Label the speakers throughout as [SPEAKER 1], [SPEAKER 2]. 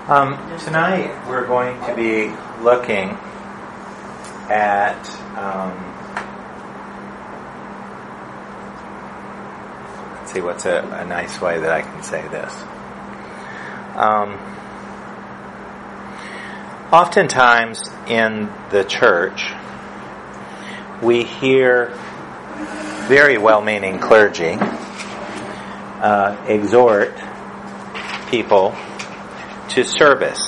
[SPEAKER 1] Tonight we're going to be looking at let's see what's a nice way that I can say this. Oftentimes in the church we hear very well-meaning clergy exhort people to service,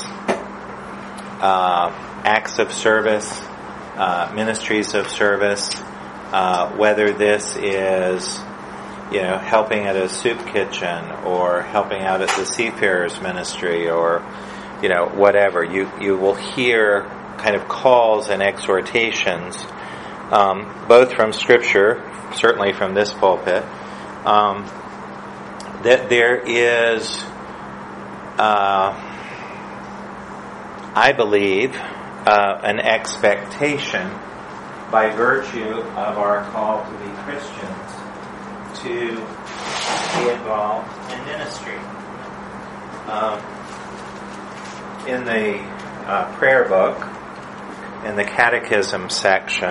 [SPEAKER 1] acts of service, ministries of service, whether this is, helping at a soup kitchen or helping out at the Seafarers Ministry or, whatever. You will hear kind of calls and exhortations, both from Scripture, certainly from this pulpit, that there is, I believe, an expectation by virtue of our call to be Christians to be involved in ministry. In the prayer book, in the catechism section,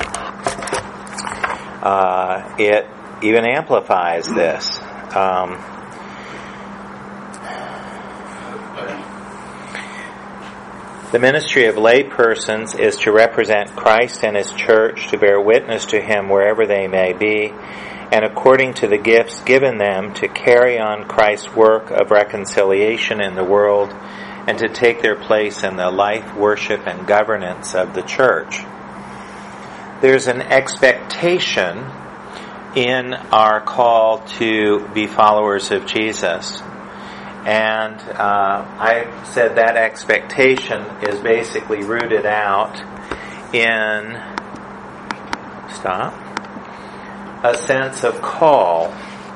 [SPEAKER 1] it even amplifies this. The ministry of lay persons is to represent Christ and His church, to bear witness to Him wherever they may be, and according to the gifts given them to carry on Christ's work of reconciliation in the world and to take their place in the life, worship, and governance of the church. There's an expectation in our call to be followers of Jesus. And I said that expectation is basically rooted out in a sense of call.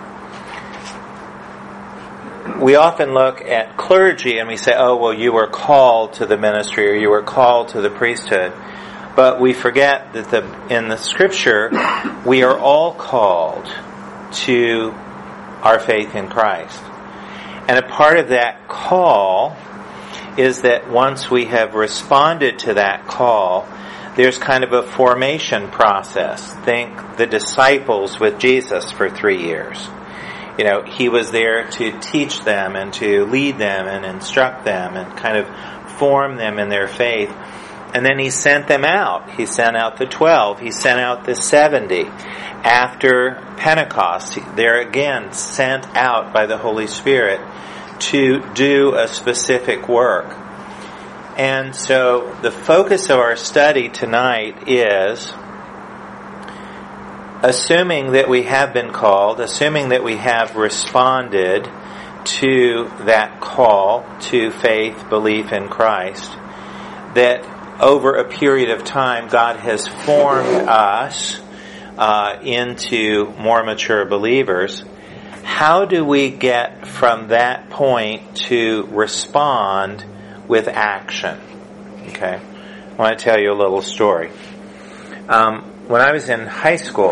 [SPEAKER 1] We often look at clergy and we say, oh, well, you were called to the ministry or you were called to the priesthood. But we forget that in the Scripture, we are all called to our faith in Christ. And a part of that call is that once we have responded to that call, there's kind of a formation process. Think the disciples with Jesus for 3 years. He was there to teach them and to lead them and instruct them and kind of form them in their faith. And then He sent them out. He sent out the 12. He sent out the 70. After Pentecost, they're again sent out by the Holy Spirit to do a specific work. And so the focus of our study tonight is assuming that we have been called, assuming that we have responded to that call to faith, belief in Christ, that over a period of time God has formed us into more mature believers. How do we get from that point to respond with action? Okay, I want to tell you a little story. When I was in high school,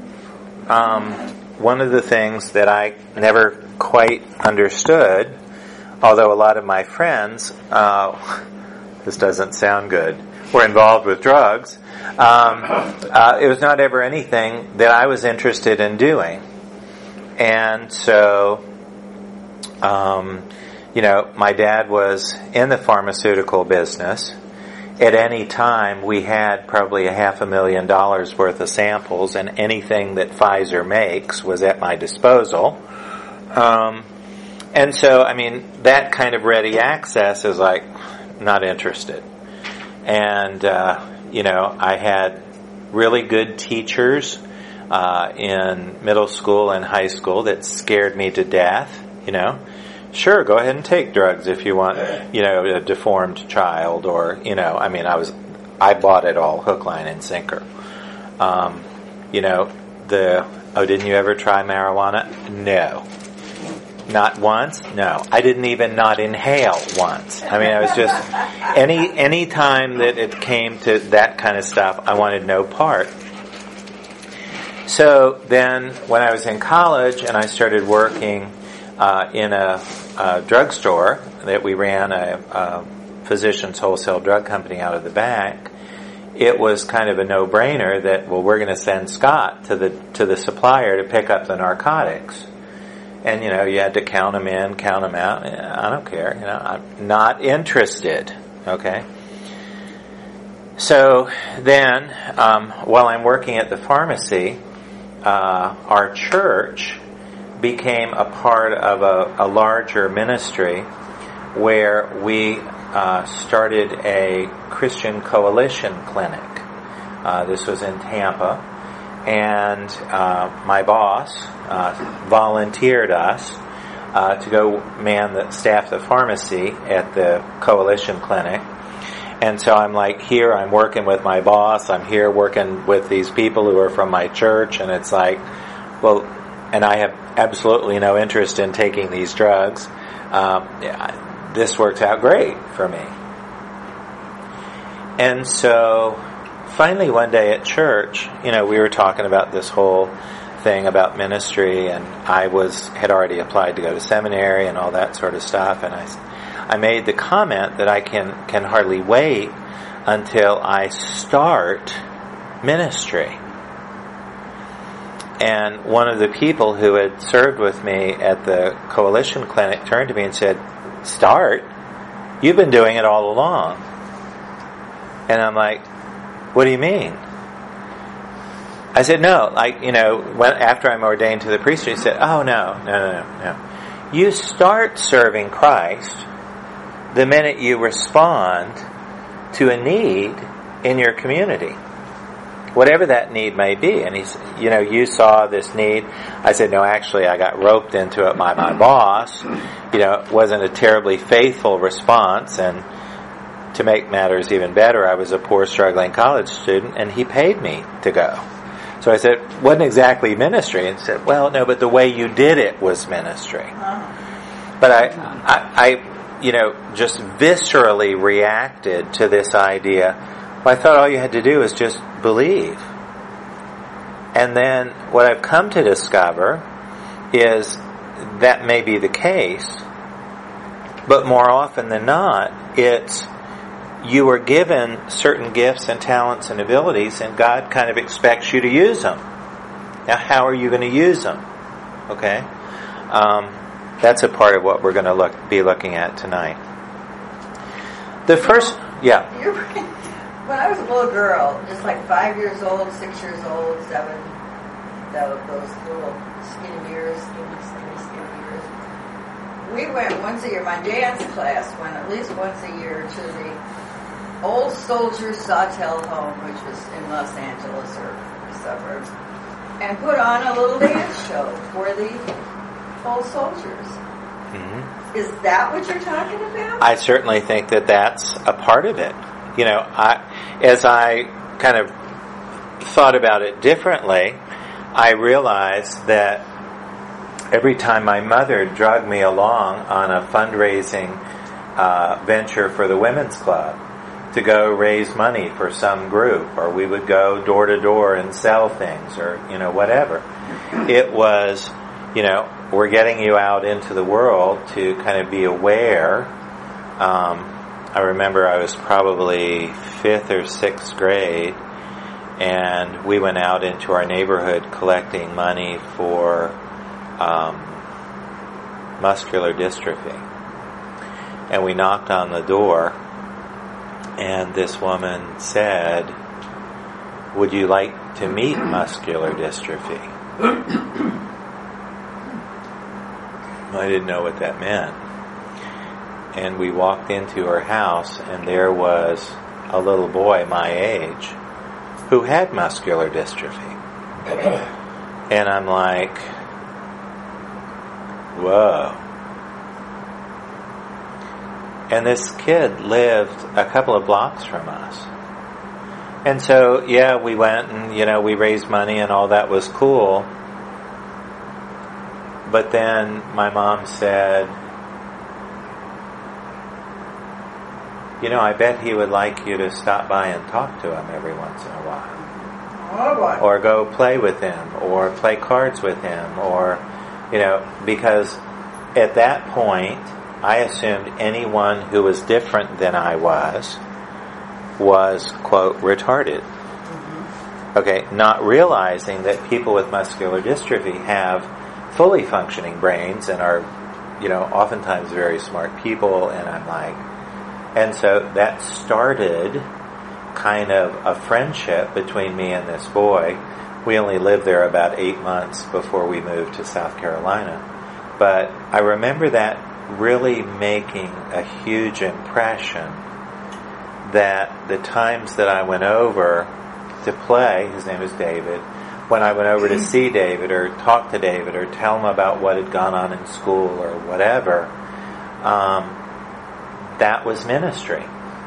[SPEAKER 1] one of the things that I never quite understood, although a lot of my friends, this doesn't sound good, were involved with drugs, it was not ever anything that I was interested in doing. And so, my dad was in the pharmaceutical business. At any time, we had probably $500,000 worth of samples, and anything that Pfizer makes was at my disposal. And so, that kind of ready access is like, not interested. And, I had really good teachers in middle school and high school that scared me to death, Sure, go ahead and take drugs if you want, a deformed child or, I bought it all, hook, line, and sinker. Didn't you ever try marijuana? No. Not once? No. I didn't even not inhale once. I was just, any time that it came to that kind of stuff, I wanted no part. So then when I was in college and I started working in a drugstore that we ran, a physician's wholesale drug company out of the back, it was kind of a no-brainer that, well, we're going to send Scott to the supplier to pick up the narcotics. And, you had to count them in, count them out. I don't care. I'm not interested. Okay? So then, while I'm working at the pharmacy, our church became a part of a larger ministry where we started a Christian coalition clinic. This was in Tampa, and my boss volunteered us to go staff the pharmacy at the coalition clinic. And so I'm I'm working with my boss, I'm here working with these people who are from my church, and it's like, well, and I have absolutely no interest in taking these drugs. This works out great for me. And so finally one day at church, we were talking about this whole thing about ministry, and I had already applied to go to seminary and all that sort of stuff, and I made the comment that I can hardly wait until I start ministry. And one of the people who had served with me at the coalition clinic turned to me and said, "Start? You've been doing it all along." And I'm like, "What do you mean?" I said, "No, after I'm ordained to the priesthood," he said, "Oh, no. You start serving Christ the minute you respond to a need in your community, whatever that need may be." And he's, you saw this need. I said, "No, actually, I got roped into it by my boss. It wasn't a terribly faithful response, and to make matters even better, I was a poor, struggling college student, and he paid me to go." So I said, "Wasn't exactly ministry." And he said, "Well, no, but the way you did it was ministry." But I just viscerally reacted to this idea. Well, I thought all you had to do was just believe. And then what I've come to discover is that may be the case, but more often than not, it's you were given certain gifts and talents and abilities, and God kind of expects you to use them. Now, how are you going to use them? Okay? That's a part of what we're going to be looking at tonight. The first, yeah.
[SPEAKER 2] When I was a little girl, just like 5 years old, 6 years old, 7, those little skinny years, we went once a year, my dance class went at least once a year to the Old Soldiers Sawtell home, which was in Los Angeles or the suburbs, and put on a little dance show for the old soldiers. Mm-hmm. Is that what you're talking about?
[SPEAKER 1] I certainly think that that's a part of it. As I kind of thought about it differently, I realized that every time my mother dragged me along on a fundraising venture for the Women's Club to go raise money for some group, or we would go door to door and sell things, or whatever, it was we're getting you out into the world to kind of be aware. I remember I was probably 5th or 6th grade, and we went out into our neighborhood collecting money for muscular dystrophy. And we knocked on the door, and this woman said, "Would you like to meet muscular dystrophy?" I didn't know what that meant. And we walked into her house, and there was a little boy my age who had muscular dystrophy. And I'm like, whoa. And this kid lived a couple of blocks from us. And so, yeah, we went and, we raised money and all that was cool. But then my mom said, I bet he would like you to stop by and talk to him every once in a while.
[SPEAKER 2] Oh boy.
[SPEAKER 1] Or go play with him, or play cards with him, or, because at that point, I assumed anyone who was different than I was, quote, retarded. Okay, not realizing that people with muscular dystrophy have fully functioning brains and are, oftentimes very smart people, and so that started kind of a friendship between me and this boy. We only lived there about 8 months before we moved to South Carolina. But I remember that really making a huge impression, that the times that I went over to play, his name is David, when I went over to see David or talk to David or tell him about what had gone on in school or whatever, that was ministry.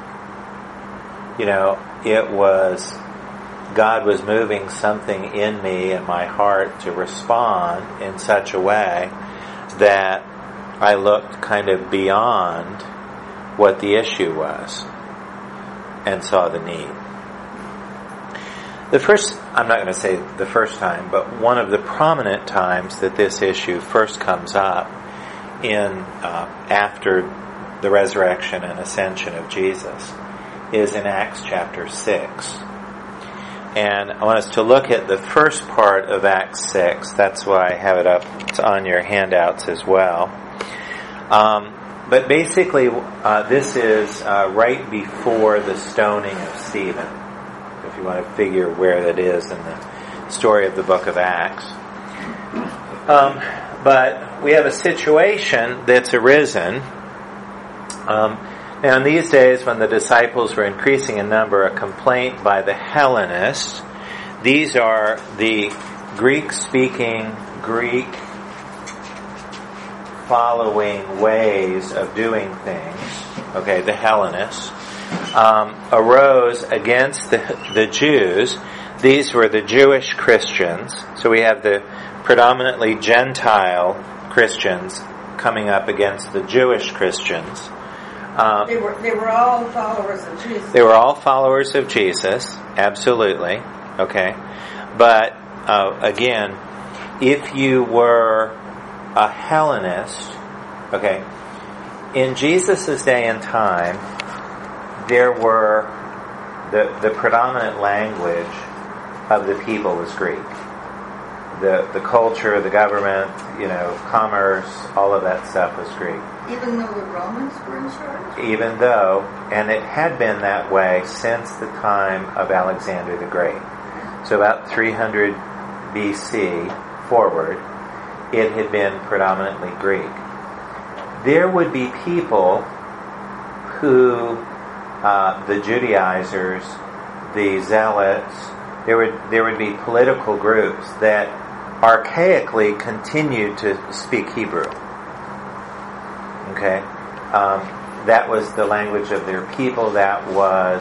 [SPEAKER 1] It was, God was moving something in me and my heart to respond in such a way that I looked kind of beyond what the issue was and saw the need. I'm not going to say the first time, but one of the prominent times that this issue first comes up after the resurrection and ascension of Jesus is in Acts chapter 6. And I want us to look at the first part of Acts 6. That's why I have it up. It's on your handouts as well. But basically, this is right before the stoning of Stephen, if you want to figure where that is in the story of the book of Acts. But we have a situation that's arisen. Now in these days, when the disciples were increasing in number, a complaint by the Hellenists, these are the Greek-speaking, Greek-following ways of doing things, okay, the Hellenists, arose against the Jews. These were the Jewish Christians. So we have the predominantly Gentile Christians coming up against the Jewish Christians.
[SPEAKER 2] They were all followers of Jesus.
[SPEAKER 1] They were all followers of Jesus, absolutely. Okay, but again, if you were a Hellenist, okay, in Jesus' day and time, there were the predominant language of the people was Greek. The culture, the government, commerce, all of that stuff was Greek.
[SPEAKER 2] Even though the Romans were in charge?
[SPEAKER 1] Even though, and it had been that way since the time of Alexander the Great. So about 300 BC forward, it had been predominantly Greek. There would be people who, the Judaizers, the Zealots, there would be political groups that archaically continued to speak Hebrew. Okay? That was the language of their people. That was,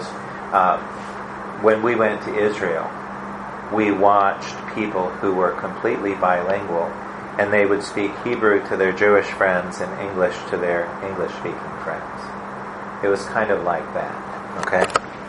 [SPEAKER 1] when we went to Israel, we watched people who were completely bilingual, and they would speak Hebrew to their Jewish friends and English to their English-speaking friends. It was kind of like that. Okay?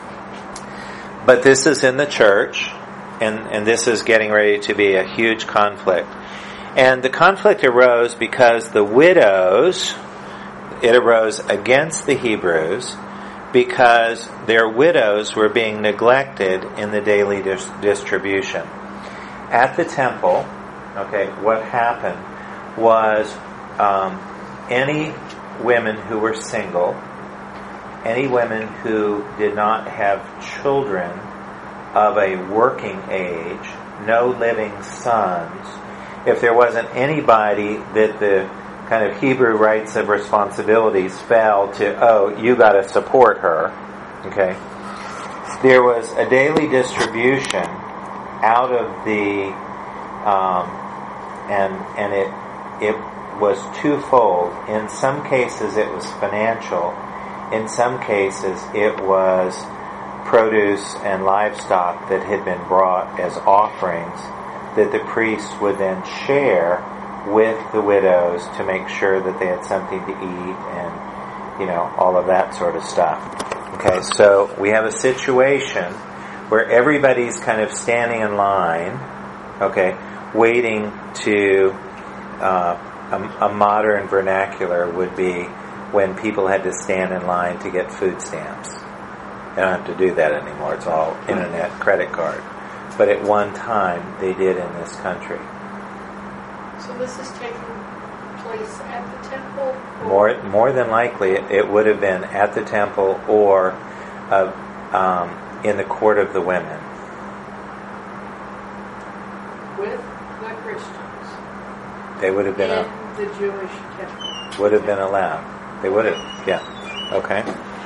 [SPEAKER 1] But this is in the church, and this is getting ready to be a huge conflict. And the conflict arose because the widows, it arose against the Hebrews because their widows were being neglected in the daily distribution. At the temple, okay, what happened was any women who were single, any women who did not have children of a working age, no living sons, if there wasn't anybody that the kind of Hebrew rights of responsibilities fell to, you got to support her, okay, there was a daily distribution out of the, and it was twofold. In some cases it was financial. In some cases it was produce and livestock that had been brought as offerings that the priests would then share with the widows to make sure that they had something to eat and, all of that sort of stuff. Okay, so we have a situation where everybody's kind of standing in line, okay, waiting to a modern vernacular would be when people had to stand in line to get food stamps. They don't have to do that anymore. It's all internet credit card. But at one time, they did in this country.
[SPEAKER 3] So this is taking place at the temple?
[SPEAKER 1] More than likely, it would have been at the temple or in the court of the women.
[SPEAKER 3] With the Christians?
[SPEAKER 1] They would have been
[SPEAKER 3] in the Jewish temple?
[SPEAKER 1] Would have been allowed. They would have, yeah. Okay.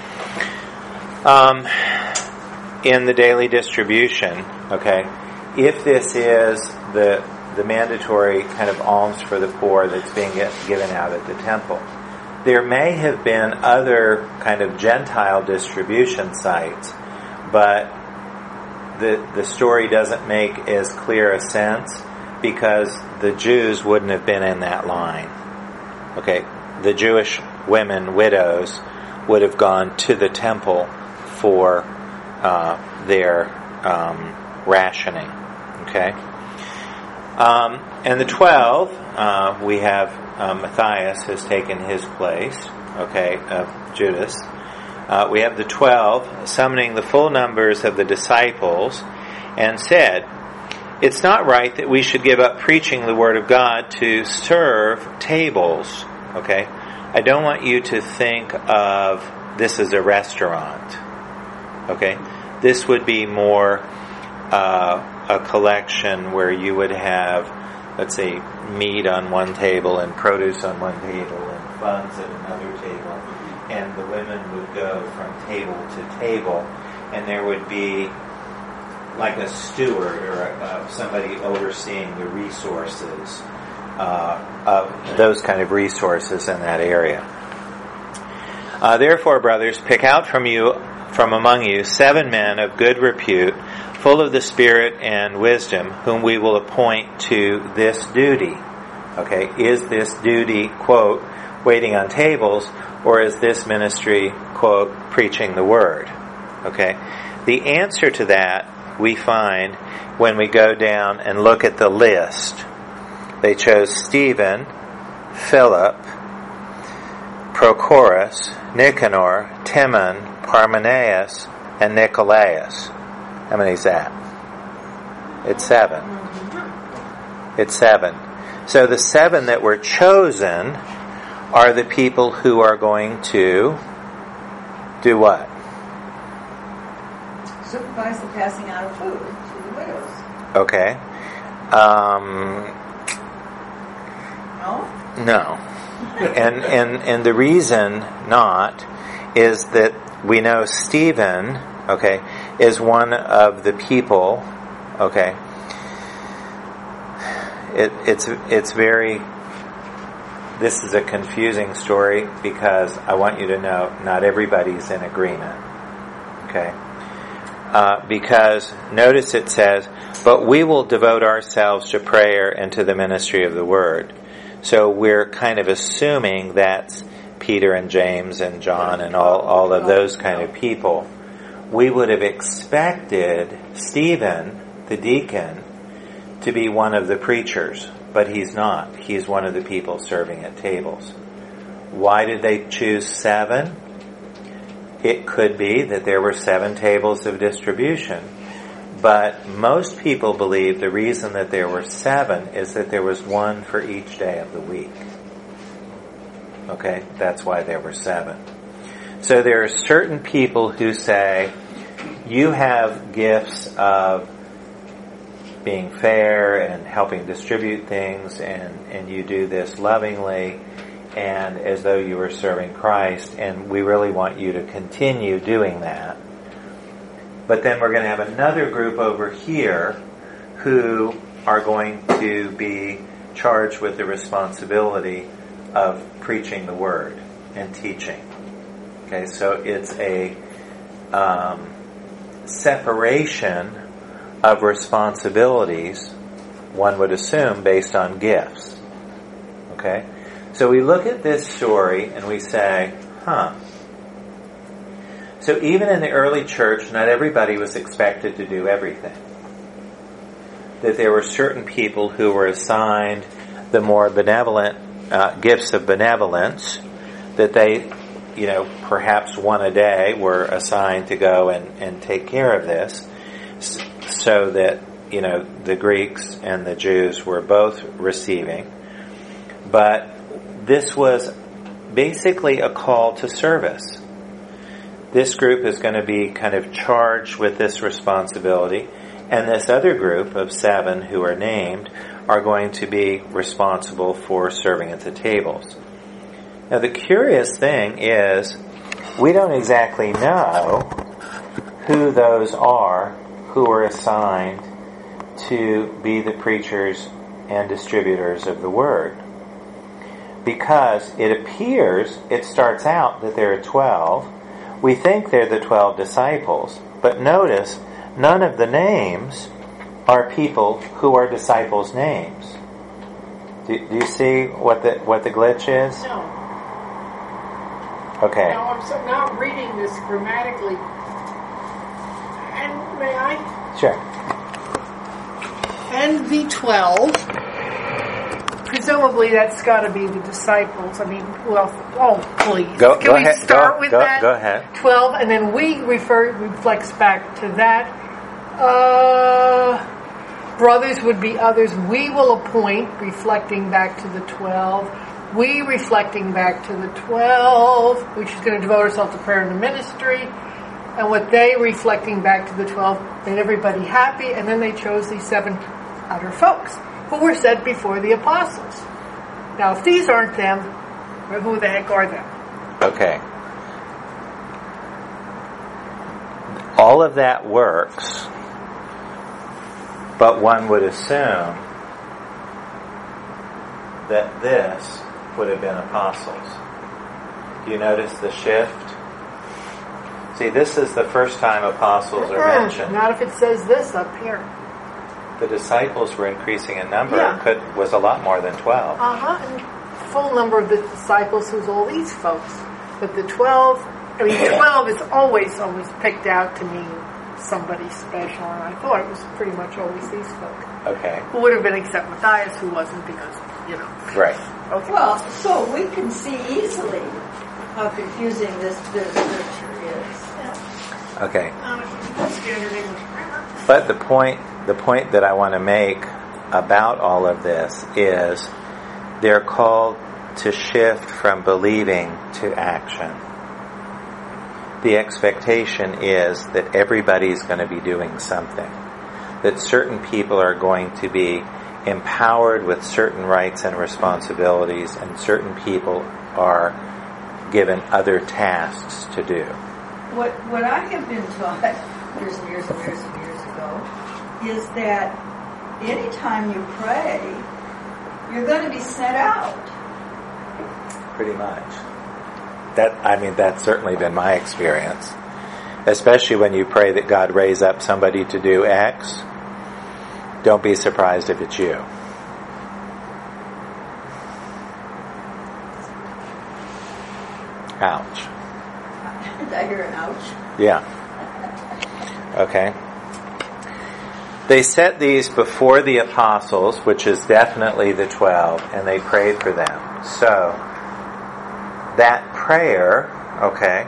[SPEAKER 1] In the daily distribution, okay, if this is the mandatory kind of alms for the poor that's being given out at the temple, there may have been other kind of Gentile distribution sites, but the story doesn't make as clear a sense because the Jews wouldn't have been in that line. Okay, the Jewish women, widows, would have gone to the temple for their rationing. Okay, and the 12, we have Matthias has taken his place. Okay, of Judas. We have the 12 summoning the full numbers of the disciples and said, "It's not right that we should give up preaching the word of God to serve tables." Okay, I don't want you to think of this as a restaurant. Okay, this would be more a collection where you would have, let's say, meat on one table and produce on one table and funds at another table, and the women would go from table to table, and there would be like a steward or somebody overseeing the resources of those kind of resources in that area. Therefore, brothers, pick out from among you 7 men of good repute, full of the Spirit and wisdom, whom we will appoint to this duty. Okay, is this duty, quote, waiting on tables, or is this ministry, quote, preaching the word? Okay, the answer to that we find when we go down and look at the list. They chose Stephen, Philip, Prochorus, Nicanor, Timon, Parmenas, and Nicolaus. How many is that? It's 7. It's 7. So the 7 that were chosen are the people who are going to do what?
[SPEAKER 2] Supervise the passing out of food to the widows.
[SPEAKER 1] Okay. No. And the reason not is that we know Stephen, okay, is one of the people, okay. It's very, this is a confusing story because I want you to know not everybody's in agreement, okay. Because notice it says, but we will devote ourselves to prayer and to the ministry of the word. So we're kind of assuming that's Peter and James and John and all of those kind of people. We would have expected Stephen, the deacon, to be one of the preachers, but he's not. He's one of the people serving at tables. Why did they choose 7? It could be that there were 7 tables of distribution, but most people believe the reason that there were 7 is that there was one for each day of the week. Okay, that's why there were 7. So there are certain people who say, you have gifts of being fair and helping distribute things, and you do this lovingly and as though you were serving Christ, and we really want you to continue doing that. But then we're going to have another group over here who are going to be charged with the responsibility of preaching the word and teaching. Okay, so it's a separation of responsibilities, one would assume, based on gifts. Okay? So we look at this story and we say, So even in the early church, not everybody was expected to do everything. That there were certain people who were assigned the more benevolent gifts of benevolence, that they, perhaps one a day were assigned to go and take care of this, so that, the Greeks and the Jews were both receiving. But this was basically a call to service. This group is going to be kind of charged with this responsibility, and this other group of 7 who are named are going to be responsible for serving at the tables. Now the curious thing is, we don't exactly know who those are who are assigned to be the preachers and distributors of the word. Because it starts out that there are 12. We think they're the 12 disciples, but notice none of the names are people who are disciples' names. Do you see what the glitch is?
[SPEAKER 3] No.
[SPEAKER 1] Okay.
[SPEAKER 3] Now I'm now reading this grammatically. And may I?
[SPEAKER 1] Sure.
[SPEAKER 3] And the 12. Presumably that's got to be the disciples. Please. Can we start with that?
[SPEAKER 1] Go ahead.
[SPEAKER 3] 12, and then reflects back to that. Brothers would be others. We will appoint, reflecting back to the 12. We reflecting back to the 12, which is going to devote ourselves to prayer and the ministry. And what they reflecting back to the 12 made everybody happy, and then they chose these 7 other folks who were set before the apostles. Now, if these aren't them, who the heck are them?
[SPEAKER 1] Okay. All of that works, but one would assume that this would have been apostles. Do you notice the shift? See, this is the first time apostles are mentioned.
[SPEAKER 3] Not if it says this up here.
[SPEAKER 1] The disciples were increasing in number.
[SPEAKER 3] Yeah.
[SPEAKER 1] It was a lot more than 12.
[SPEAKER 3] And full number of the disciples was all these folks. But the 12, 12 is always picked out to mean somebody special. And I thought it was pretty much always these folk.
[SPEAKER 1] Okay.
[SPEAKER 3] Who would have been except Matthias, who wasn't because,
[SPEAKER 1] Right.
[SPEAKER 3] Okay.
[SPEAKER 2] Well, so we can see easily how confusing this scripture is.
[SPEAKER 1] Okay.
[SPEAKER 3] Standard English grammar.
[SPEAKER 1] But the point that I want to make about all of this is they're called to shift from believing to action. The expectation is that everybody's going to be doing something. That certain people are going to be empowered with certain rights and responsibilities, and certain people are given other tasks to do.
[SPEAKER 2] What I have been taught years and years and years and years ago is that anytime you pray, you're going to be sent out.
[SPEAKER 1] Pretty much. That's certainly been my experience. Especially when you pray that God raise up somebody to do X, don't be surprised if it's you. Ouch.
[SPEAKER 2] Did I hear an ouch?
[SPEAKER 1] Yeah. Okay. They set these before the apostles, which is definitely the 12, and they prayed for them. So, that prayer, okay,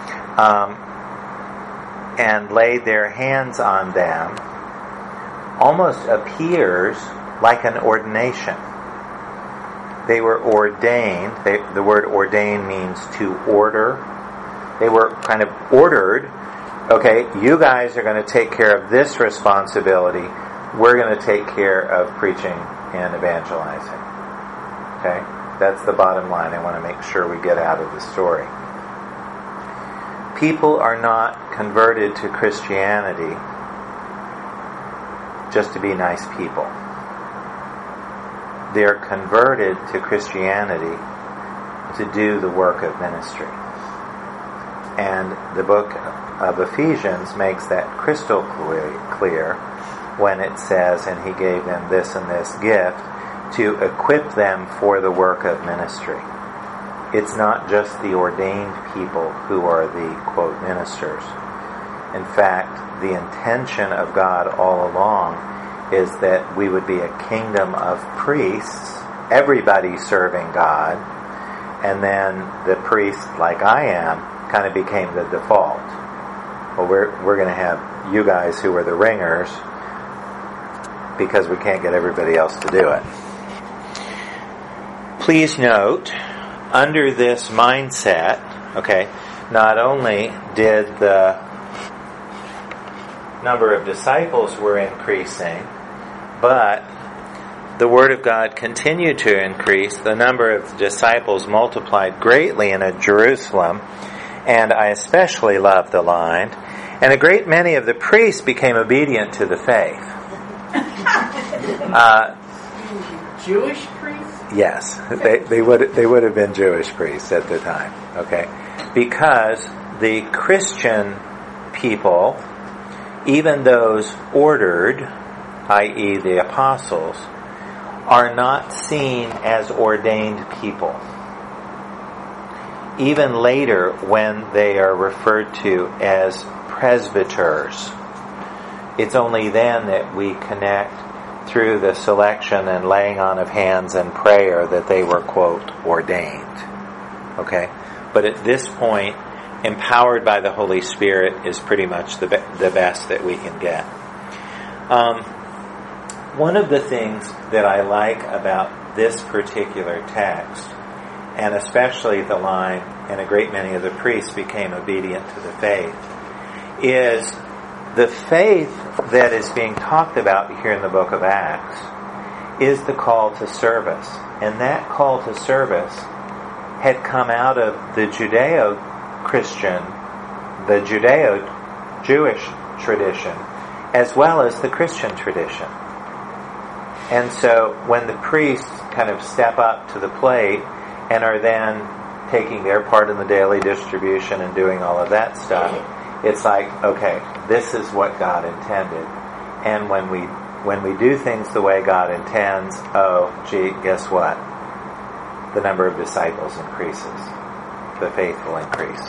[SPEAKER 1] and laid their hands on them, almost appears like an ordination. They were ordained. The word ordain means to order. They were kind of ordered. Okay, you guys are going to take care of this responsibility. We're going to take care of preaching and evangelizing. Okay, that's the bottom line. I want to make sure we get out of the story. People are not converted to Christianity just to be nice people. They're converted to Christianity to do the work of ministry. And the book of Ephesians makes that crystal clear when it says, and he gave them this and this gift to equip them for the work of ministry. It's not just the ordained people who are the, quote, ministers. In fact, the intention of God all along is that we would be a kingdom of priests everybody serving God, and then the priest, like I am, kind of became the default. Well, we're going to have you guys who are the ringers because we can't get everybody else to do it. Please note, under this mindset, okay, not only did the number of disciples were increasing, but the Word of God continued to increase. The number of disciples multiplied greatly in Jerusalem, and I especially love the line, and a great many of the priests became obedient to the faith.
[SPEAKER 3] Jewish priests?
[SPEAKER 1] Yes, they would have been Jewish priests at the time, okay? Because the Christian people, even those ordered, i.e. the apostles, are not seen as ordained people. Even later, when they are referred to as presbyters, it's only then that we connect through the selection and laying on of hands and prayer that they were, quote, ordained. Okay? But at this point, empowered by the Holy Spirit is pretty much the best that we can get. One of the things that I like about this particular text, and especially the line, and a great many of the priests became obedient to the faith, is the faith that is being talked about here in the book of Acts is the call to service. And that call to service had come out of the Judeo-Christian, the Judeo-Jewish tradition, as well as the Christian tradition. And so when the priests kind of step up to the plate and are then taking their part in the daily distribution and doing all of that stuff, it's like, okay, this is what God intended. And when we do things the way God intends, guess what? The number of disciples increases. The faith will increase.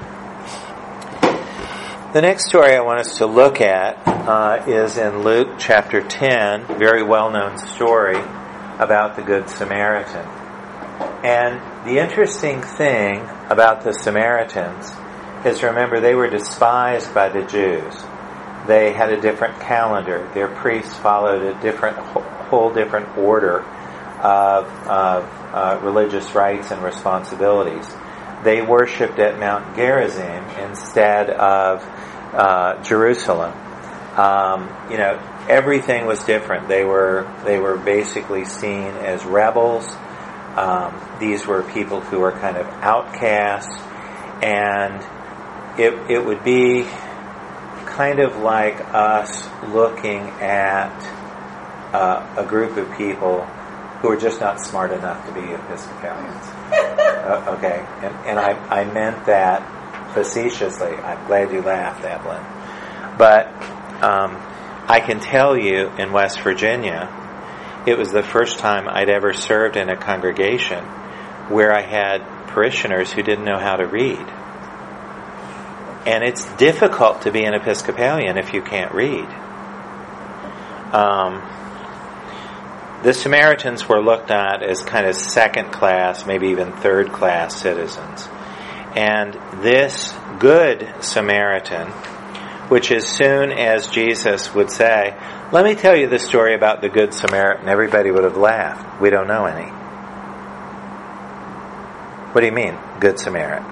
[SPEAKER 1] The next story I want us to look at is in Luke chapter 10, very well-known story about the Good Samaritan. And the interesting thing about the Samaritans is, remember, they were despised by the Jews. They had a different calendar. Their priests followed a whole different order of religious rights and responsibilities. They worshipped at Mount Gerizim instead of Jerusalem. Everything was different. They were basically seen as rebels. These were people who were kind of outcasts, and it would be kind of like us looking at a group of people who are just not smart enough to be Episcopalians. Okay, and I meant that facetiously. I'm glad you laughed, Evelyn. But I can tell you, in West Virginia, it was the first time I'd ever served in a congregation where I had parishioners who didn't know how to read. And it's difficult to be an Episcopalian if you can't read. The Samaritans were looked at as kind of second class, maybe even third class citizens. And this good Samaritan, which as soon as Jesus would say, let me tell you the story about the Good Samaritan, everybody would have laughed. We don't know any. What do you mean, Good Samaritan?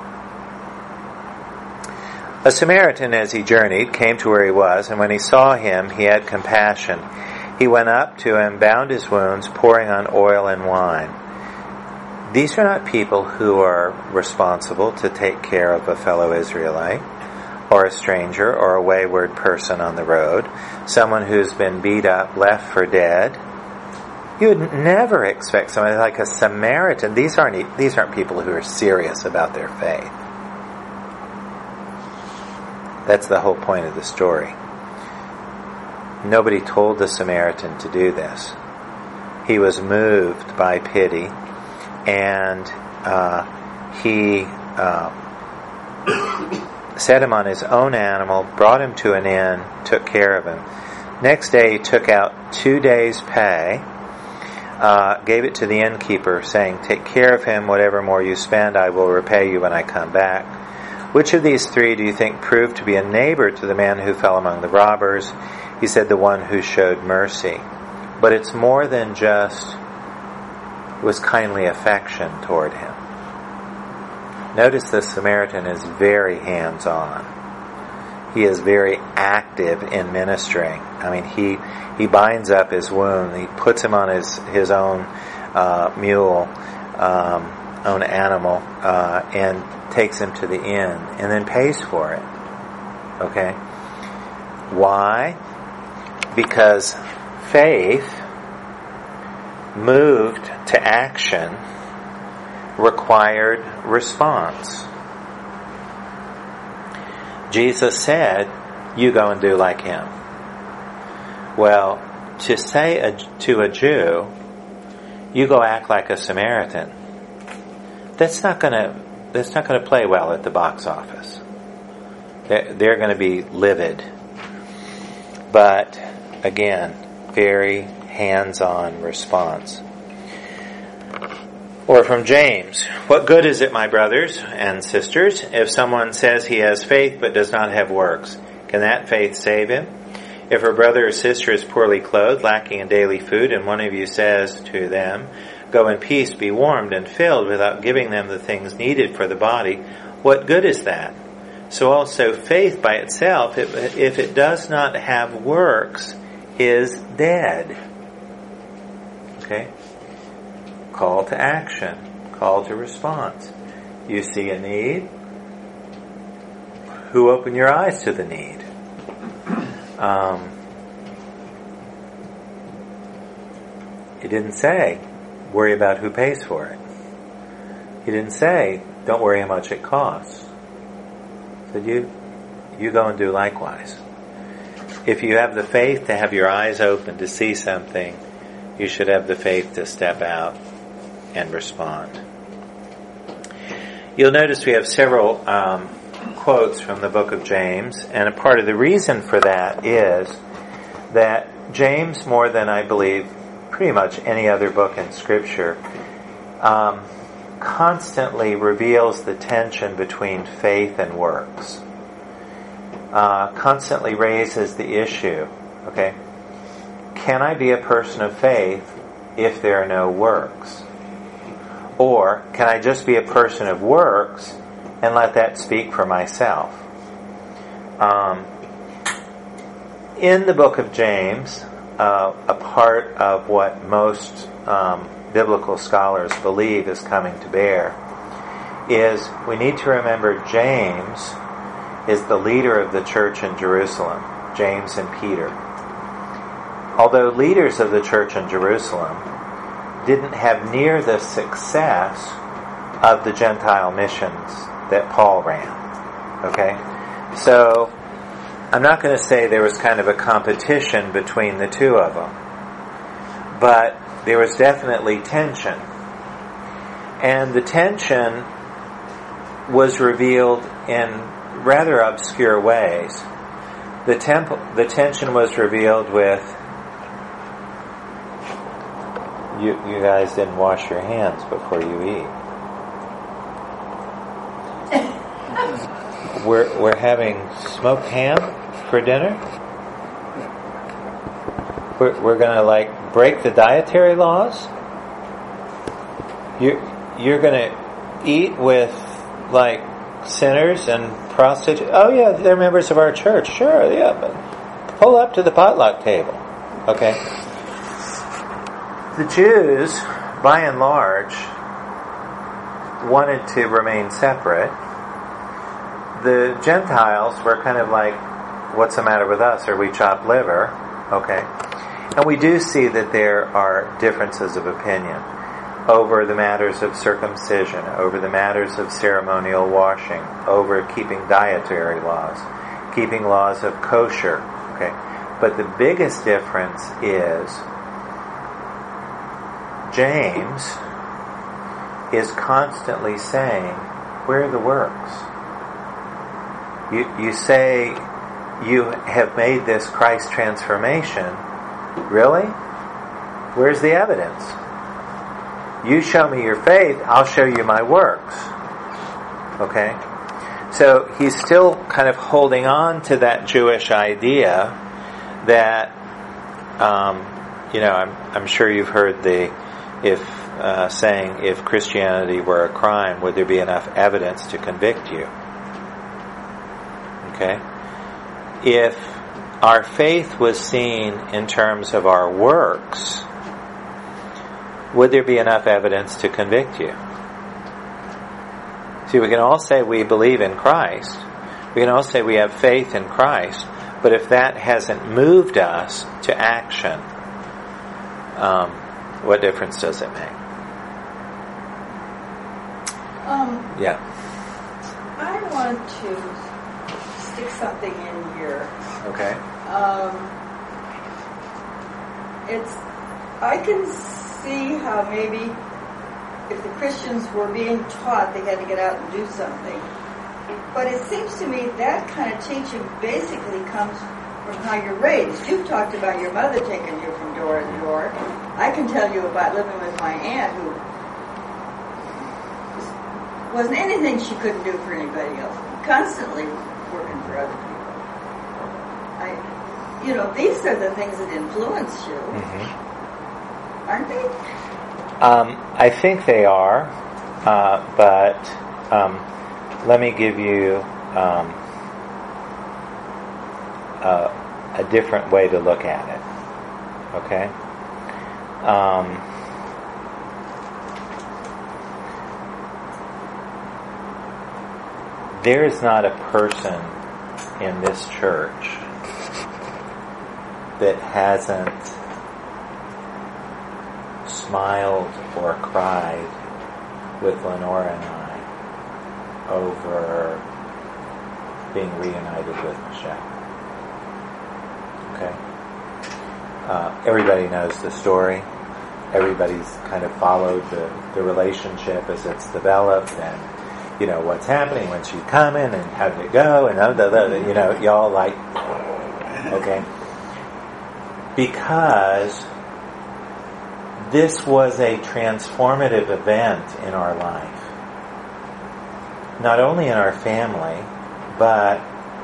[SPEAKER 1] A Samaritan, as he journeyed, came to where he was, and when he saw him, he had compassion. He went up to him, bound his wounds, pouring on oil and wine. These are not people who are responsible to take care of a fellow Israelite, or a stranger, or a wayward person on the road, someone who's been beat up, left for dead. You would never expect somebody like a Samaritan. These aren't people who are serious about their faith. That's the whole point of the story. Nobody told the Samaritan to do this. He was moved by pity, and he set him on his own animal, brought him to an inn, took care of him. Next day he took out 2 days' pay, gave it to the innkeeper, saying, "Take care of him. Whatever more you spend, I will repay you when I come back." Which of these three do you think proved to be a neighbor to the man who fell among the robbers? He said, "The one who showed mercy." But it's more than just was kindly affection toward him. Notice the Samaritan is very hands-on. He is very active in ministering. I mean, he binds up his wound. He puts him on his own mule, own animal, and takes him to the inn, and then pays for it. Okay? Why? Because faith, moved to action, required response. Jesus said, "You go and do like him." Well, to say to a Jew, "You go act like a Samaritan," that's not going to play well at the box office. They're going to be livid. But again, very hands-on response. Or from James, "What good is it, my brothers and sisters, if someone says he has faith but does not have works? Can that faith save him? If a brother or sister is poorly clothed, lacking in daily food, and one of you says to them, 'Go in peace, be warmed and filled,' without giving them the things needed for the body, what good is that? So also faith by itself, if it does not have works, is dead." Okay? Call to action. Call to response. You see a need? Who opened your eyes to the need? He didn't say, worry about who pays for it. He didn't say, don't worry how much it costs. He said, you go and do likewise. If you have the faith to have your eyes open to see something, you should have the faith to step out and respond. You'll notice we have several quotes from the book of James, and a part of the reason for that is that James, more than I believe pretty much any other book in Scripture, constantly reveals the tension between faith and works. Constantly raises the issue, okay? Can I be a person of faith if there are no works? Or can I just be a person of works and let that speak for myself? In the book of James, a part of what most biblical scholars believe is coming to bear is we need to remember James is the leader of the church in Jerusalem, James and Peter. Although leaders of the church in Jerusalem didn't have near the success of the Gentile missions that Paul ran. Okay? So, I'm not going to say there was kind of a competition between the two of them, but there was definitely tension. And the tension was revealed in rather obscure ways. The tension was revealed with you guys didn't wash your hands before you eat. We're having smoked ham for dinner. We're gonna break the dietary laws. You're gonna eat with sinners and prostitutes. Oh yeah, they're members of our church. Sure, yeah, but pull up to the potluck table. Okay. The Jews, by and large, wanted to remain separate. The Gentiles were kind of like, what's the matter with us? Are we chopped liver? Okay. And we do see that there are differences of opinion over the matters of circumcision, over the matters of ceremonial washing, over keeping dietary laws, keeping laws of kosher. Okay. But the biggest difference is James is constantly saying, where are the works? You say you have made this Christ transformation. Really? Where's the evidence? You show me your faith, I'll show you my works. Okay? So he's still kind of holding on to that Jewish idea that, I'm sure you've heard the saying, if Christianity were a crime, would there be enough evidence to convict you? Okay? If our faith was seen in terms of our works, would there be enough evidence to convict you? See, we can all say we believe in Christ. We can all say we have faith in Christ. But if that hasn't moved us to action, what difference does it make? Yeah.
[SPEAKER 2] I want to stick something in here.
[SPEAKER 1] Okay.
[SPEAKER 2] I can see how maybe if the Christians were being taught they had to get out and do something. But it seems to me that kind of teaching basically comes from how you're raised. You've talked about your mother taking you from door to door. I can tell you about living with my aunt who wasn't anything she couldn't do for anybody else. Constantly working for other people. These are the things that influence you. Mm-hmm. Aren't they?
[SPEAKER 1] I think they are, but let me give you a different way to look at it. Okay? There is not a person in this church that hasn't smiled or cried with Lenora and I over being reunited with Michelle. Okay? Everybody knows the story. Everybody's kind of followed the relationship as it's developed, and what's happening when she's coming and how did it go, and y'all like, okay? Because this was a transformative event in our life. Not only in our family, but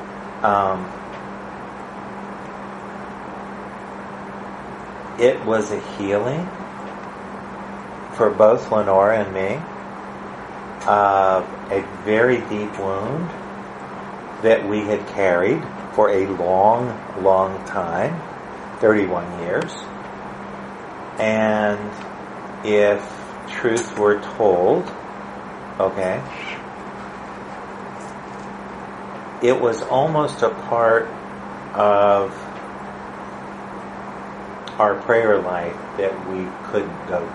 [SPEAKER 1] it was a healing for both Lenora and me of a very deep wound that we had carried for a long, long time, 31 years. And if truth were told, okay, it was almost a part of our prayer life that we couldn't go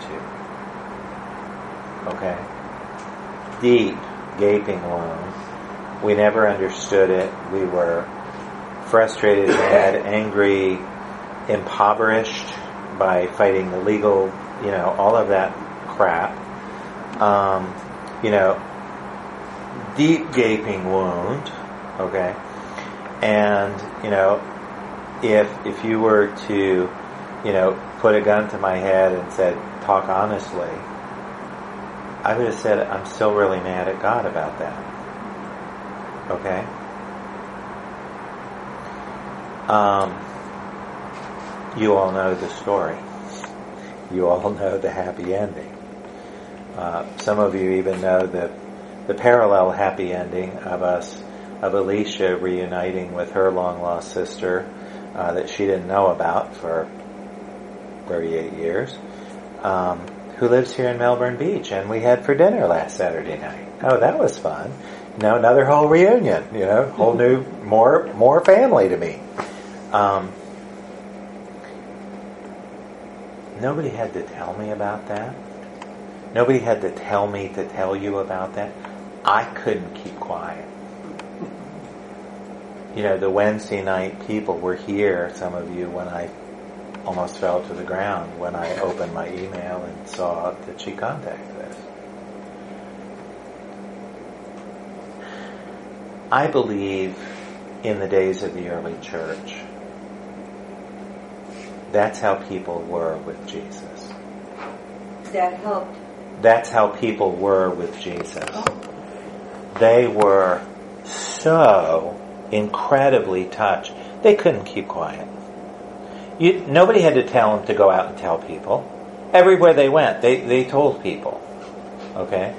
[SPEAKER 1] to. Okay? Deep, gaping wound. We never understood it. We were frustrated, mad, angry, impoverished by fighting the legal, all of that crap. Deep gaping wound, okay? And, if you were to, put a gun to my head and said, talk honestly, I would have said, I'm still really mad at God about that. Okay? You all know the story. You all know the happy ending. Some of you even know the parallel happy ending of Alicia reuniting with her long-lost sister that she didn't know about for 38 years, who lives here in Melbourne Beach, and we had for dinner last Saturday night. Oh, that was fun. Another whole reunion, whole new, more family to me. Nobody had to tell me about that. Nobody had to tell me to tell you about that. I couldn't keep quiet. The Wednesday night people were here, some of you, when I almost fell to the ground when I opened my email and saw that she contacted us. I believe in the days of the early church, that's how people were with Jesus.
[SPEAKER 2] That helped
[SPEAKER 1] That's how people were with Jesus. They were so incredibly touched. They couldn't keep quiet. Nobody had to tell them to go out and tell people. Everywhere they went, they told people. Okay?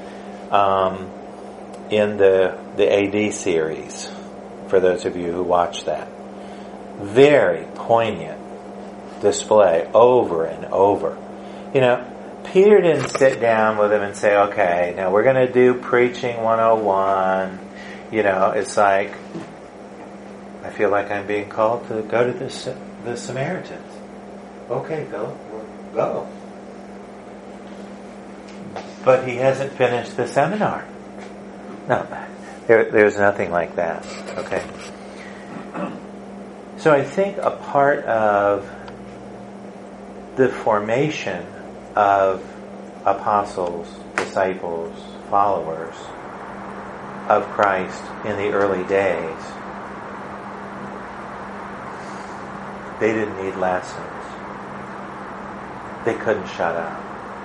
[SPEAKER 1] In the AD series, for those of you who watch that, very poignant display over and over. Peter didn't sit down with him and say, okay, now we're going to do preaching 101. It's like, I feel like I'm being called to go to the Samaritans. Okay, Philip, we'll go. But he hasn't finished the seminar. No, there's nothing like that. Okay? So I think a part of the formation of apostles, disciples, followers of Christ in the early days, they didn't need lessons. They couldn't shut up.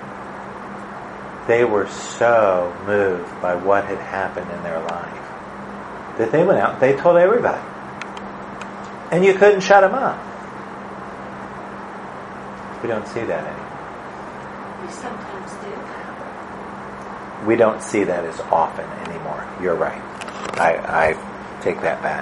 [SPEAKER 1] They were so moved by what had happened in their life that they went out and they told everybody. And you couldn't shut them up. We don't see that anymore.
[SPEAKER 4] We sometimes do.
[SPEAKER 1] We don't see that as often anymore. You're right. I take that back.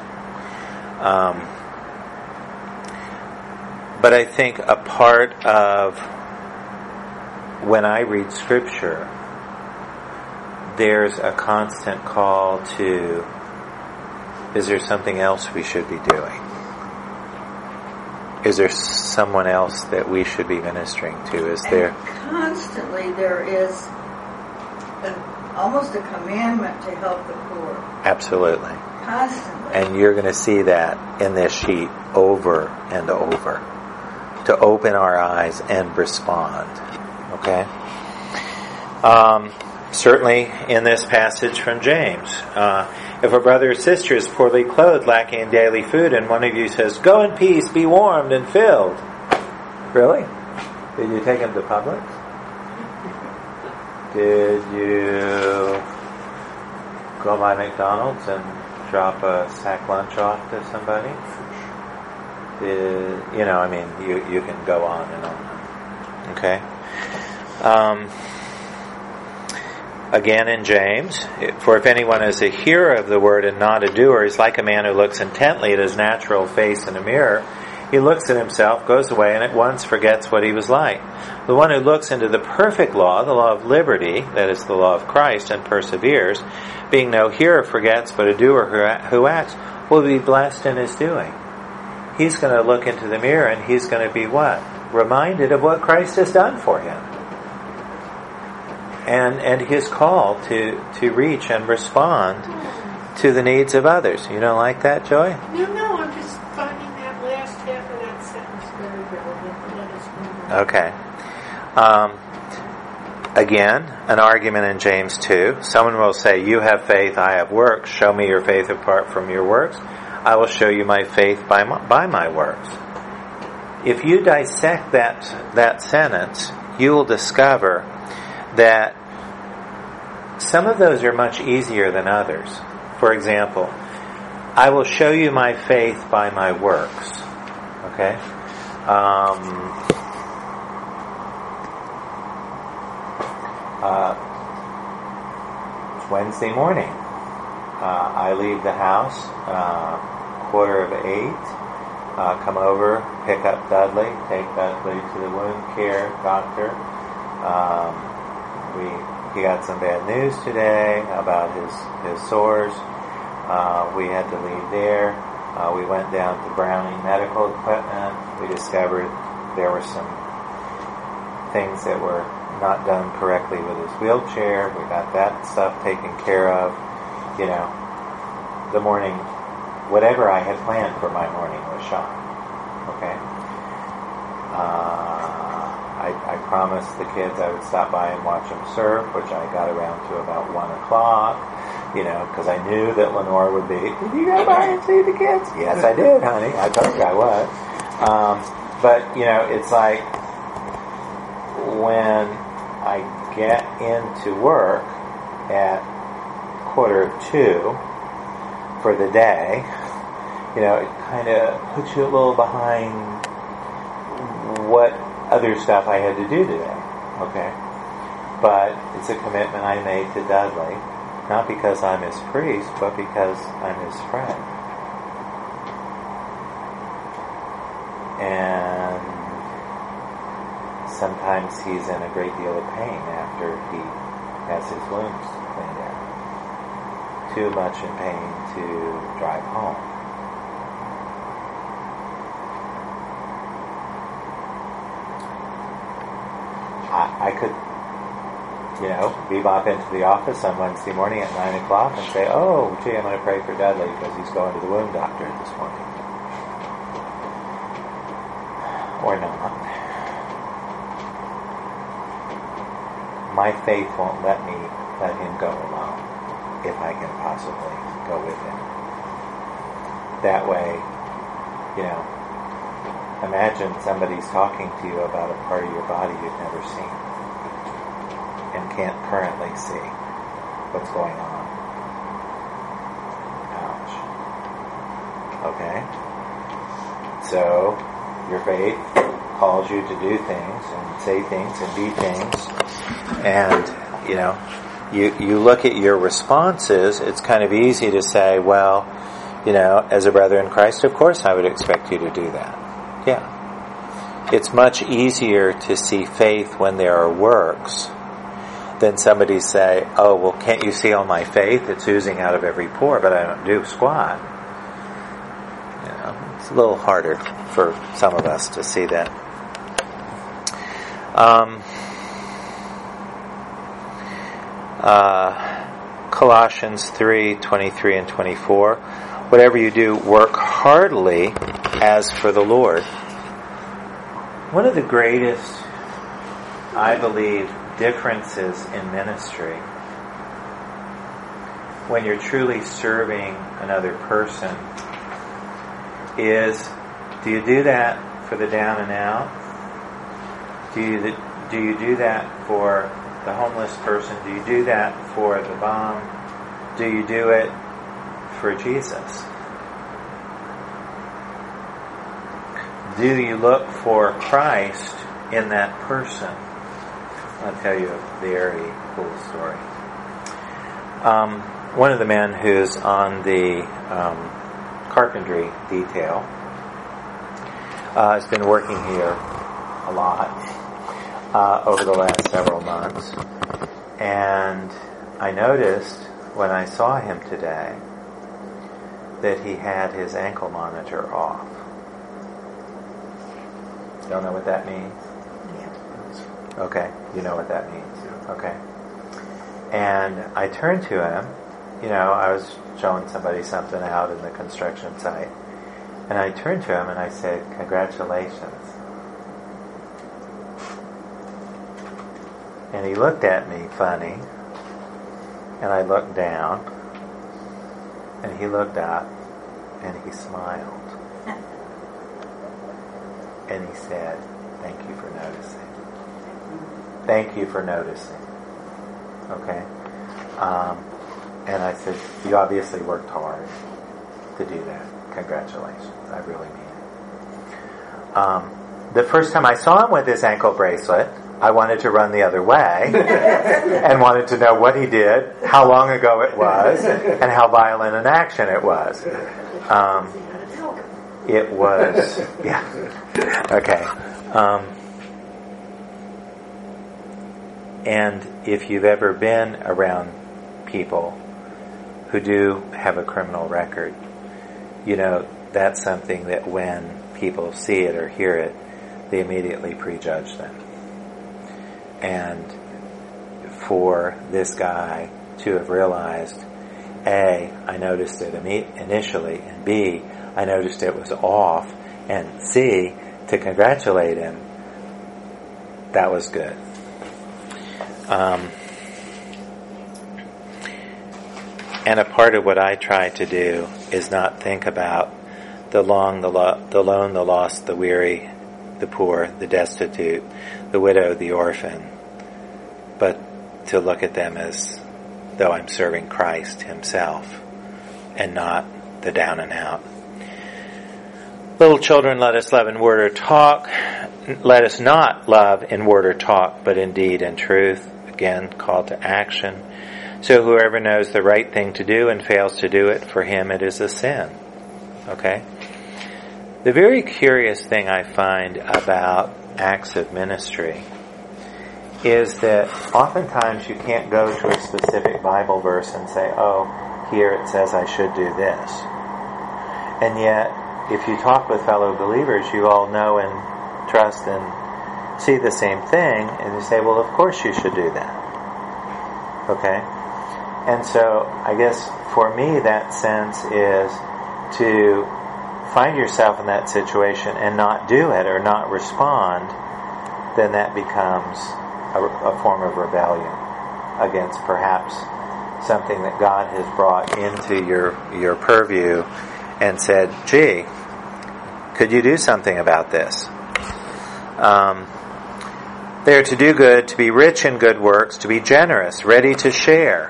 [SPEAKER 1] But I think a part of when I read Scripture, there's a constant call to, is there something else we should be doing? Is there someone else that we should be ministering to? Is there?
[SPEAKER 2] Constantly there is almost a commandment to help the poor.
[SPEAKER 1] Absolutely.
[SPEAKER 2] Constantly.
[SPEAKER 1] And you're going to see that in this sheet over and over. To open our eyes and respond. Okay? Certainly in this passage from James. If a brother or sister is poorly clothed, lacking in daily food, and one of you says, "Go in peace, be warmed and filled." Really? Did you take him to Publix? Did you go by McDonald's and drop a sack lunch off to somebody? You can go on and on. Okay? Again in James, for if anyone is a hearer of the word and not a doer, he's like a man who looks intently at his natural face in a mirror. He looks at himself, goes away, and at once forgets what he was like. The one who looks into the perfect law, the law of liberty, that is the law of Christ, and perseveres, being no hearer forgets, but a doer who acts, will be blessed in his doing. He's going to look into the mirror and he's going to be what? Reminded of what Christ has done for him. And his call to reach and respond to the needs of others. You don't like that, Joy?
[SPEAKER 3] No, I'm just finding that last half of that sentence very relevant. Let us move on.
[SPEAKER 1] Okay. Again, an argument in James 2. Someone will say, "You have faith, I have works. Show me your faith apart from your works. I will show you my faith by my works." If you dissect that sentence, you will discover that some of those are much easier than others. For example, I will show you my faith by my works. Okay? It's Wednesday morning. I leave the house 7:45. Come over, pick up Dudley, take Dudley to the wound care doctor. He got some bad news today about his sores. We had to leave there. We went down to Browning Medical Equipment. We discovered there were some things that were not done correctly with his wheelchair. We got that stuff taken care of. The morning, whatever I had planned for my morning was shot. Okay? I promised the kids I would stop by and watch them surf, which I got around to about 1 o'clock, because I knew that Lenore would be, "Did you go by and see the kids?" "Yes, I did, honey. I told you I was." But, it's like when I get into work at 1:45 for the day, it kind of puts you a little behind what other stuff I had to do today. Okay? But it's a commitment I made to Dudley, not because I'm his priest, but because I'm his friend. And sometimes he's in a great deal of pain after he has his wounds cleaned out. Too much in pain to drive home. I could, bebop into the office on Wednesday morning at 9 o'clock and say, oh, gee, I'm going to pray for Dudley because he's going to the wound doctor this morning. Or not. My faith won't let him go alone if I can possibly go with him. That way, imagine somebody's talking to you about a part of your body you've never seen and can't currently see what's going on. Ouch. Okay? So, your faith calls you to do things and say things and be things, and you look at your responses. It's kind of easy to say, well, as a brother in Christ, of course I would expect you to do that. Yeah. It's much easier to see faith when there are works than somebody say, oh, well, can't you see all my faith? It's oozing out of every pore, but I don't do squat. It's a little harder for some of us to see that. Colossians 3:23 and 24. Whatever you do, work heartily as for the Lord. One of the greatest, I believe, differences in ministry when you're truly serving another person is, do you do that for the down and out? Do you do that for the homeless person? Do you do that for the bum? Do you do it for Jesus? Do you look for Christ in that person? I'll tell you a very cool story. One of the men who's on the carpentry detail has been working here a lot over the last several months, and I noticed when I saw him today that he had his ankle monitor off. Don't know what that means? Yeah. Okay, you know what that means. Okay. And I turned to him, I was showing somebody something out in the construction site, and I turned to him and I said, congratulations. And he looked at me funny, and I looked down, and he looked up, and he smiled. And he said, thank you for noticing. Thank you for noticing. Okay? And I said, you obviously worked hard to do that. Congratulations. I really mean it. The first time I saw him with his ankle bracelet, I wanted to run the other way and wanted to know what he did, how long ago it was, and how violent an action it was. It was, yeah. Okay. And if you've ever been around people who do have a criminal record, that's something that when people see it or hear it, they immediately prejudge them. And for this guy to have realized, A, I noticed it initially, and B, I noticed it was off, and C, to congratulate him, that was good. And a part of what I try to do is not think about the lone, the lost, the weary, the poor, the destitute, the widow, the orphan, but to look at them as though I'm serving Christ himself and not the down and out. Little children, let us love in word or talk. Let us not love in word or talk, but in deed and truth. Again, call to action. So whoever knows the right thing to do and fails to do it, for him it is a sin. Okay? The very curious thing I find about acts of ministry is that oftentimes you can't go to a specific Bible verse and say, oh, here it says I should do this. And yet, if you talk with fellow believers, you all know and trust and see the same thing, and you say, well, of course you should do that. Okay? And so, I guess, for me, that sense is to find yourself in that situation and not do it or not respond, then that becomes a form of rebellion against perhaps something that God has brought into your purview and said, gee, could you do something about this? They are to do good, to be rich in good works, to be generous, ready to share.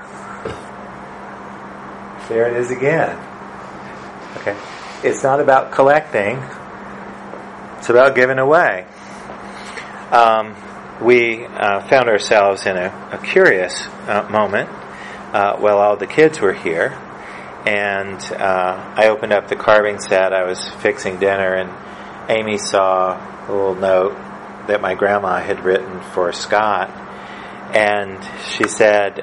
[SPEAKER 1] There it is again. Okay. It's not about collecting. It's about giving away. We found ourselves in a curious moment while all the kids were here. And I opened up the carving set. I was fixing dinner, and Amy saw a little note that my grandma had written for Scott. And she said,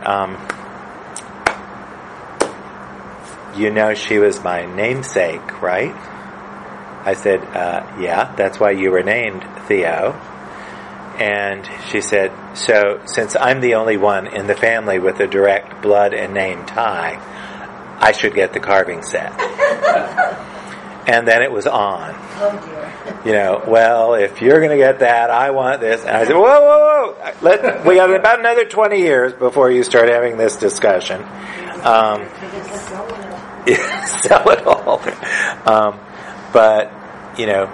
[SPEAKER 1] you know she was my namesake, right? I said, yeah, that's why you were named Theo. And she said, so since I'm the only one in the family with a direct blood and name tie, I should get the carving set. And then it was on.
[SPEAKER 2] Oh dear.
[SPEAKER 1] You know, well, if you're going to get that, I want this. And I said, whoa. We got about another 20 years before you start having this discussion. Sell it all. But, you know,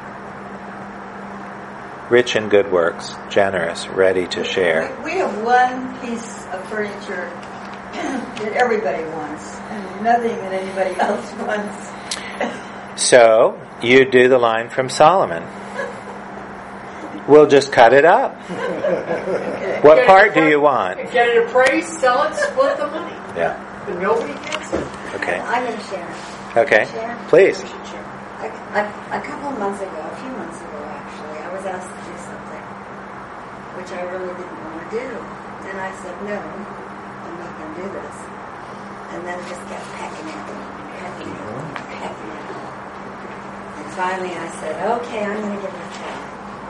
[SPEAKER 1] rich in good works, generous, ready to share.
[SPEAKER 2] We have one piece of furniture that everybody wants, and nothing that anybody else wants.
[SPEAKER 1] So, you do the line from Solomon. We'll just cut it up. What part do you want?
[SPEAKER 3] Get it appraised, sell it, split the money.
[SPEAKER 1] Yeah.
[SPEAKER 3] But nobody gets it.
[SPEAKER 1] Okay.
[SPEAKER 5] I'm going to share.
[SPEAKER 1] Okay.
[SPEAKER 5] Share?
[SPEAKER 1] Please.
[SPEAKER 5] A couple of months ago, a few months ago actually, I was asked to do something which I really didn't want to do. And I said, no, I'm not going to do this. And then just kept pecking at me. And finally I said, okay, I'm going to give it a try.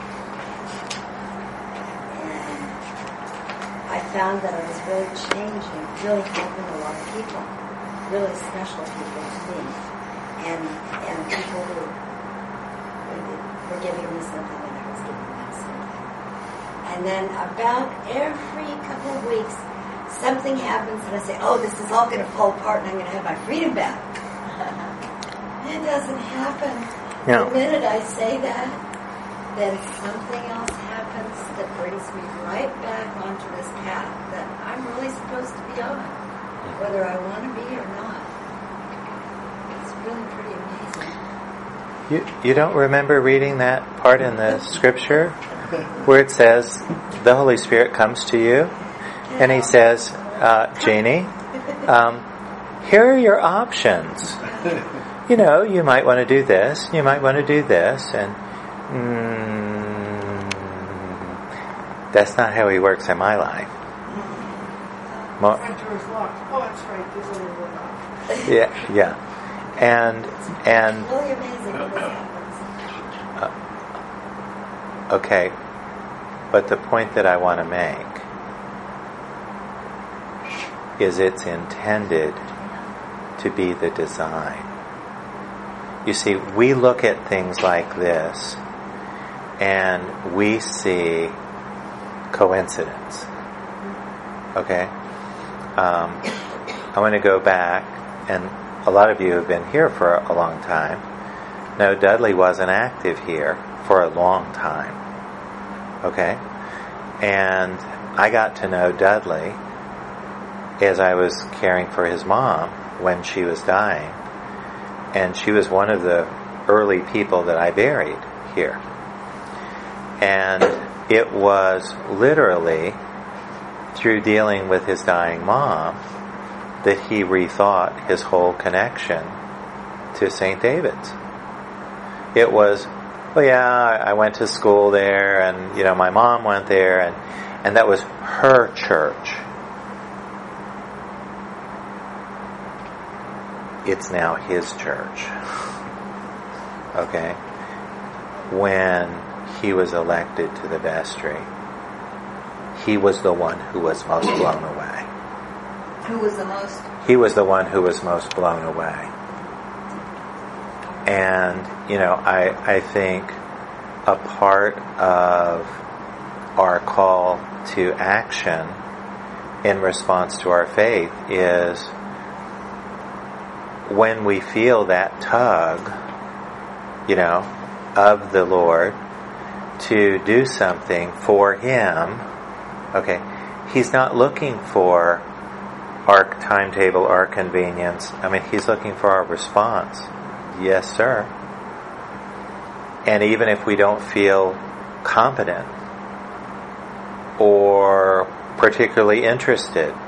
[SPEAKER 5] And I found that I was really changing, really helping a lot of people, really special people to me. And people who were giving me something and I was giving them something. And then about every couple of weeks, something happens and I say, oh, this is all going to fall apart and I'm going to have my freedom back. It doesn't happen.
[SPEAKER 1] No.
[SPEAKER 5] The minute I say that, then something else happens that brings me right back onto this path that I'm really supposed to be on, whether I want to be or not. It's really pretty amazing.
[SPEAKER 1] You don't remember reading that part in the scripture where it says the Holy Spirit comes to you and he says, Jeannie, here are your options. You know, you might want to do this, you might want to do this, and that's not how he works in my life.
[SPEAKER 3] Front door is locked. Oh, that's right. There's only one lock.
[SPEAKER 1] Yeah. And
[SPEAKER 5] It's really amazing when this happens.
[SPEAKER 1] okay, but the point that I want to make is it's intended to be the design. You see, we look at things like this and we see coincidence. Okay? I want to go back, and a lot of you have been here for a long time. No, Dudley wasn't active here for a long time. Okay? And I got to know Dudley as I was caring for his mom when she was dying. And she was one of the early people that I buried here. And it was literally through dealing with his dying mom that he rethought his whole connection to St. David's. It was, well, yeah, I went to school there, and, you know, my mom went there, and that was her church. It's now his church. Okay? When he was elected to the vestry, he was the one who was most blown away.
[SPEAKER 2] Who was the most?
[SPEAKER 1] He was the one who was most blown away. And, you know, I think a part of our call to action in response to our faith is when we feel that tug, you know, of the Lord to do something for Him. Okay, He's not looking for our timetable, our convenience. I mean, He's looking for our response. Yes, sir. And even if we don't feel competent or particularly interested,